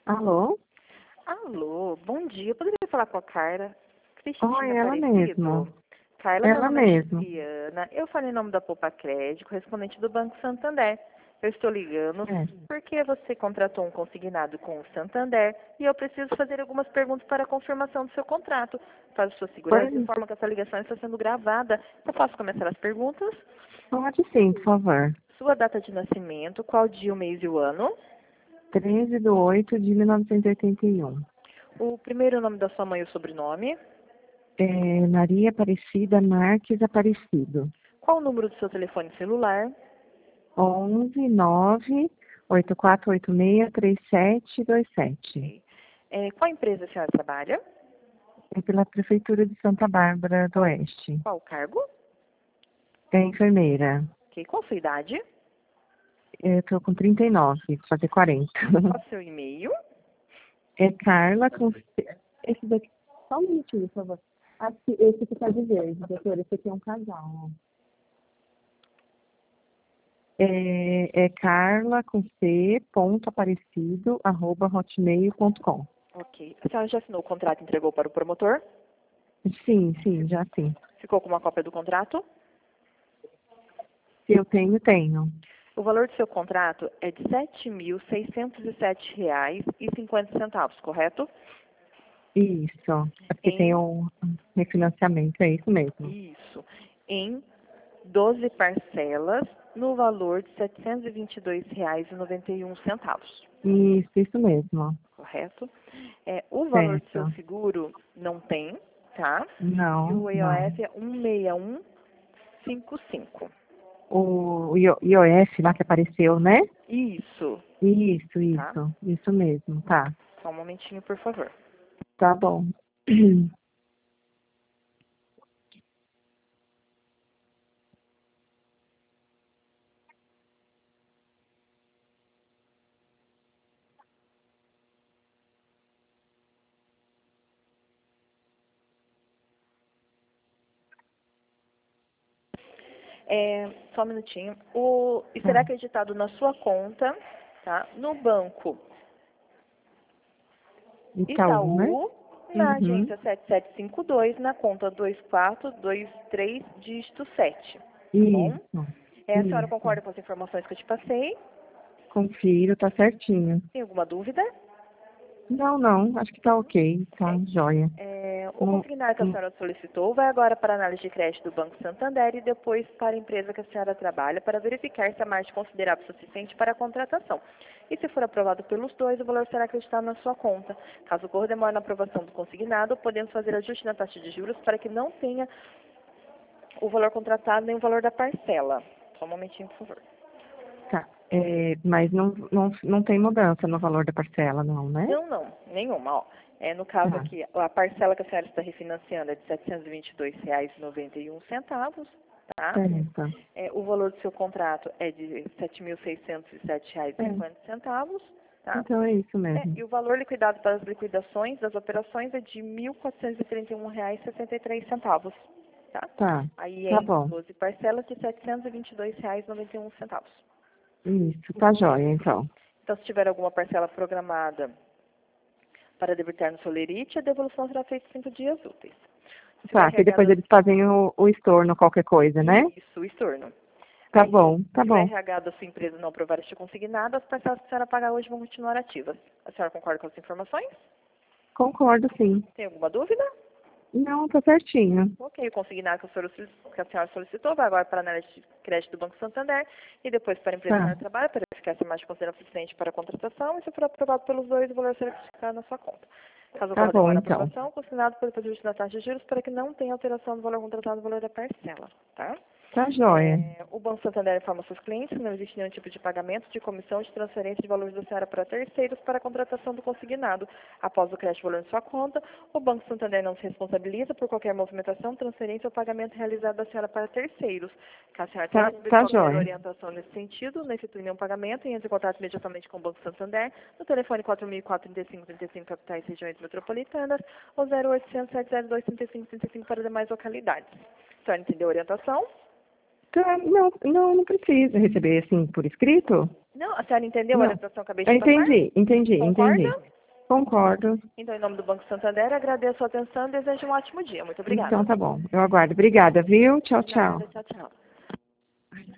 Alô? Alô, bom dia. Eu poderia falar com a Carla? Cristina Oi, ela Aparecido? mesma. Carla, meu Ela nome é mesma. Juliana. Eu falei em nome da Poupa Crédito, correspondente do Banco Santander. Eu estou ligando É. porque você contratou um consignado com o Santander e eu preciso fazer algumas perguntas para a confirmação do seu contrato. Para sua segurança, Pode, informa que essa ligação está sendo gravada. Eu posso começar as perguntas? pode sim, por favor. Sua data de nascimento, qual dia, o mês e o ano? 13/8/1981. O primeiro nome da sua mãe e o sobrenome? Maria Aparecida Marques Aparecido. Qual o número do seu telefone celular? 11 9 8486 3727. Qual empresa a senhora trabalha? É pela Prefeitura de Santa Bárbara do Oeste. Qual o cargo? É enfermeira. Ok. Qual a sua idade? Eu estou com 39, vou fazer 40. Qual o seu e-mail? É Carla com... Esse daqui... Só um minutinho, por favor. Esse que está de verde, doutor. Esse aqui é um casal. É Carla com C, ponto aparecido, @hotmail.com. Ok. A senhora já assinou o contrato e entregou para o promotor? Sim, sim, já sim. Ficou com uma cópia do contrato? Se eu tenho, tenho. O valor do seu contrato é de R$ 7.607,50, correto? Isso. É porque tem Em um refinanciamento, é isso mesmo. Isso. Em 12 parcelas no valor de R$ 722,91, Isso mesmo. correto? O valor do seu Certo. seguro não tem, tá? E Não, o não. EOF é 16155. O IOF lá que apareceu, né? Isso, tá? Isso mesmo, tá. Só um momentinho, por favor. Tá bom. Só um minutinho. E será Tá. acreditado na sua conta, tá? No banco Itaú, né? Itaú, na Uhum. agência 7752, na conta 2423, dígito 7. Tá bom? Isso, A senhora isso. concorda com as informações que eu te passei? Confiro, tá certinho. Tem alguma dúvida? Não, não, acho que tá ok, tá Ok. joia. O Não, consignado que a não, senhora solicitou vai agora para a análise de crédito do Banco Santander e depois para a empresa que a senhora trabalha para verificar se a margem considerável é suficiente para a contratação. E se for aprovado pelos dois, o valor será acreditado na sua conta. Caso ocorra demora na aprovação do consignado, podemos fazer ajuste na taxa de juros para que não tenha o valor contratado nem o valor da parcela. Só um momentinho, por favor. tá. Mas não tem mudança no valor da parcela, não, né? Não, não, nenhuma. Ó. No caso Tá, aqui, a parcela que a senhora está refinanciando é de R$ 722,91, tá? certo. O valor do seu contrato é de R$ É, 7.607,50, tá? então é isso mesmo. E o valor liquidado para as liquidações das operações é de R$ 1.431,63, tá? Tá, Aí é tá em bom. 12 parcelas de R$ 722,91. Isso, tá joia, então. Então, se tiver alguma parcela programada para debitar no Solerite, a devolução será feita em 5 dias úteis. Se tiver Tá, que depois regado eles fazem o estorno, qualquer coisa, né? isso, o estorno. Tá Aí, se bom, tá tiver bom. RH da sua empresa não aprovar este consignado, as parcelas que a senhora pagar hoje vão continuar ativas. A senhora concorda com as informações? Concordo, sim. Tem alguma dúvida? Não, tá certinho. Ok, o consignado que a senhora solicitou vai agora para a análise de crédito do Banco Santander e depois para a empresa que a Tá, senhora trabalha para verificar se a margem considera suficiente para a contratação e se for aprovado pelos dois, o valor será certificado na sua conta. Caso tá ocorra bom, demora na então. aprovação, o consignado pode fazer ajuste na taxa de juros para que não tenha alteração do valor contratado no valor da parcela, tá? Tá joia. O Banco Santander informa seus clientes que não existe nenhum tipo de pagamento, de comissão, de transferência de valores da senhora para terceiros para a contratação do consignado. Após o crédito valor em sua conta, o Banco Santander não se responsabiliza por qualquer movimentação, transferência ou pagamento realizado da senhora para terceiros. Caso a senhora tenha dúvida de Tá qualquer joia. orientação nesse sentido, não efetue nenhum pagamento e entre em contato imediatamente com o Banco Santander no telefone 4.004-3535, capitais e regiões metropolitanas, ou 0800 702 3535 para demais localidades. A senhora entendeu a orientação? Tá, não precisa receber assim por escrito? Não, a senhora entendeu a Não. orientação que eu acabei Eu de passar? entendi. Concorda? Concordo. Então, em nome do Banco Santander, agradeço a atenção e desejo um ótimo dia. Muito obrigada. Então tá bom. Eu aguardo. Obrigada, viu? Tchau, tchau. Tchau, tchau.